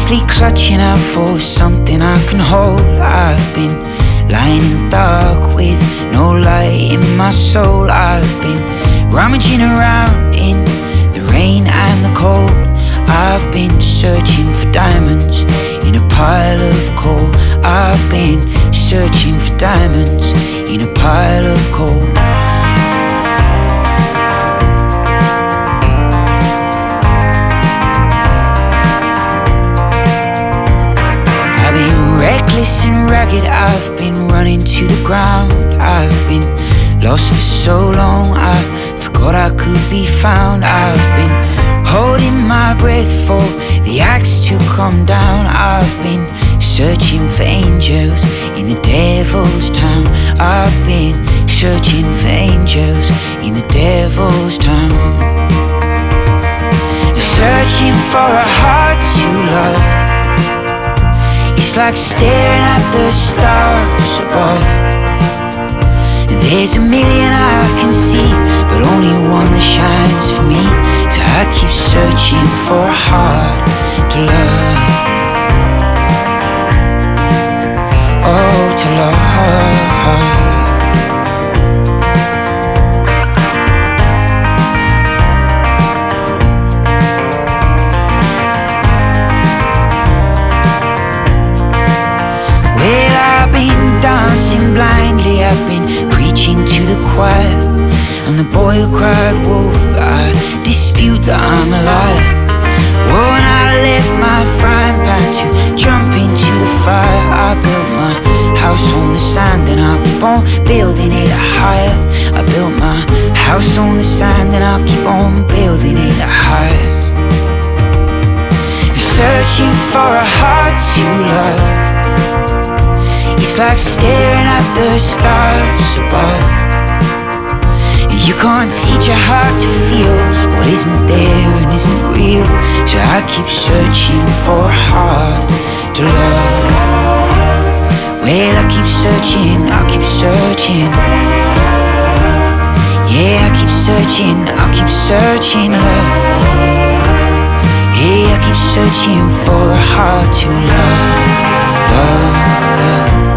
desperately clutching out for something I can hold. I've been lying in the dark with no light in my soul. I've been rummaging around in the rain and the cold. I've been searching for diamonds in a pile of coal. I've been searching for diamonds in a pile of coal. I've been reckless and ragged, I've been running to the ground. I've been lost for so long, I forgot I could be found. I've been holding my breath for the axe to come down. I've been searching for angels in the devil's town. I've been searching for angels in the devil's town. Searching for a heart to love, it's like staring at the stars above. And there's a million I can see, but only one that shines for me. So I keep searching for a heart to love. Oh, to love. Well, I've been dancing blindly, I've been preaching to the choir. And the boy who cried wolf, I dispute that I'm alive. Well, when I left my frying pan to jump into the fire, I built my house on the sand and I'll keep on building it higher. I built my house on the sand and I'll keep on building it higher. Searching for a heart to love, it's like staring at the stars above. You can't teach a heart to feel what isn't there and isn't real. So I keep searching for a heart to love. Well, I keep searching, I keep searching. Yeah, I keep searching, I keep searching, love. Yeah, I keep searching for a heart to love, love.